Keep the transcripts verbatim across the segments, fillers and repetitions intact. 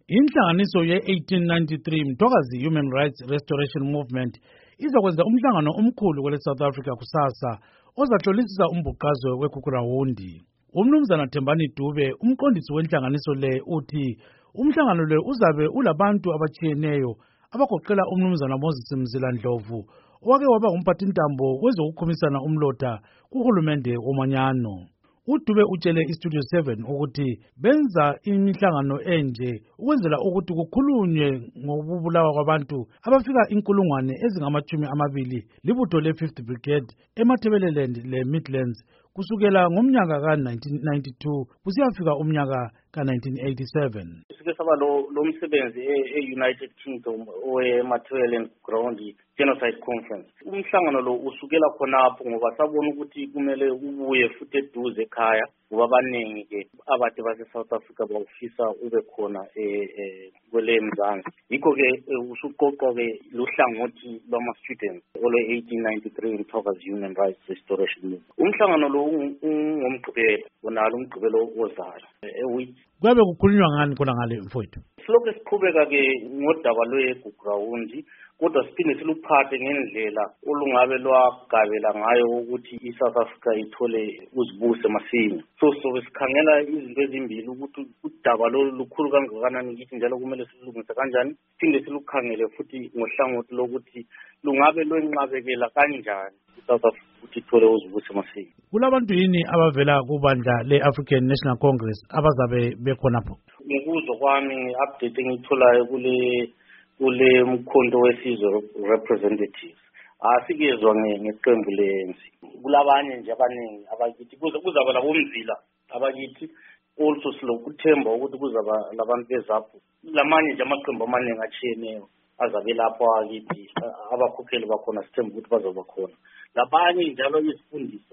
Inhlanganiso ye-eighteen ninety-three Mthokazi Human Rights Restoration Movement izakwenza umhlangano omkhulu kwele South Africa kusasa ozahlolisisa umbhuqazwe weGugurawundi. Umnumzana Thembani Dube, umqondisi wenhlanganiso le, uthi umhlangano le uzabe ulabantu abatshiyeneyo abagoqela umnumzana Moses Mzila Ndlovu owake waba umphathintambo wezokukhumisana umlotha kuhulumende womanyano. uDube utshele iStudio seven ukuthi benza imihlangano enje ukwenzela ukuthi kukhulunywe ngokubulawa kwabantu abafika inkulungwane ezingamachumi amabili libutho le-fifth Brigade eMatabeleland le-Midlands kusukela ngomnyaka ka-nineteen ninety-two kusiyafika umnyaka ka-nineteen eighty-seven. Sike saba lo lo msebenzi e-United Kingdom owe-Matabeleland Ground Genocide Conference. Umhlangano lo usukela khonapho ngoba sabona ukuthi kumele ubuye futhi eduze ekhaya ngoba abaningi ke abade base South Africa bawufisa ube khona eh kwele Mzansi. Yikho ke usuqoqwa ke lohlangothi lwama students ole eighteen ninety-three Mthokazi Human Rights Restoration Movement. Umhlangano lo ungomgqibelo bonalo umgqibelo ozayo. Kwabe kukhulunywa ngani khona ngale mfowethu? Silokho siqhubeka ke ngodaba lweGugurawundi kodwa siphinde siluphathe ngendlela olungabe lwagabela ngayo ukuthi iSouth Africa ithole uzibuse masinya. So so sikhangela izinto ezimbili ukuthi udaba lo lukhulu kangakanani kithi njalo kumele silungise kanjani. Siphinde silukhangele futhi ngohlangothi lokuthi lungabe lwenqabekela kanjani iSouth Africa ukuthi ithole uzibuse masinya. Kulabantu yini abavela kubandla le-African National Congress abazabe bekhonapho? Ngokuzwa kwami update engitholayo kule kule mkhonto wesizwe representatives asikezwa ngeqembu lenzi kulabanye nje abaningi abakithi kuze kuzaba labomzila abakithi also silokuthemba ukuthi kuzaba labantu bezapho lamanye nje amaqembu amaningi achiyeneyo azabe lapho akithi abakhokheli bakhona sithemba ukuthi bazoba khona labanye njalo izifundiso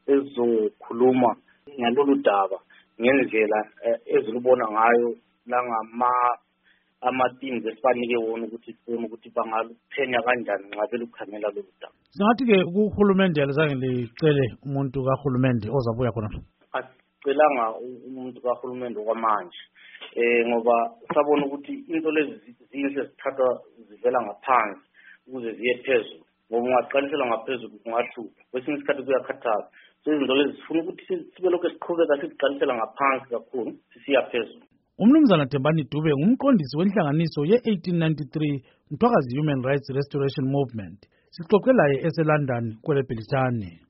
ezokhuluma ngalolu daba ngendlela ezilubona ngayo langama ama-teams esibanike wona ukuthi sibone ukuthi bangaluphenya kanjani nxa belukhangela lolu daba. Singathi-ke kuhulumende alizange licele umuntu kahulumende ozabuya khona? Asicelanga umuntu kahulumende okwamanje um ngoba sabona ukuthi into lezi zinye sezithathwa zivela ngaphansi ukuze ziye phezulu ngoba ungaqalisela ngaphezulu kungahlupha kwesinye isikhathi kuyakhathaza. So izinto lezi zifuna ukuthi sibe lokhu siqhubeka siziqalisela ngaphansi kakhulu sisiya phezulu. Umnumzana Thembani Dube ngumqondisi wenhlanganiso ye-eighteen ninety-three Mthokazi Human Rights Restoration Movement. Sixoxe laye eseLondon kwele Bhilitane.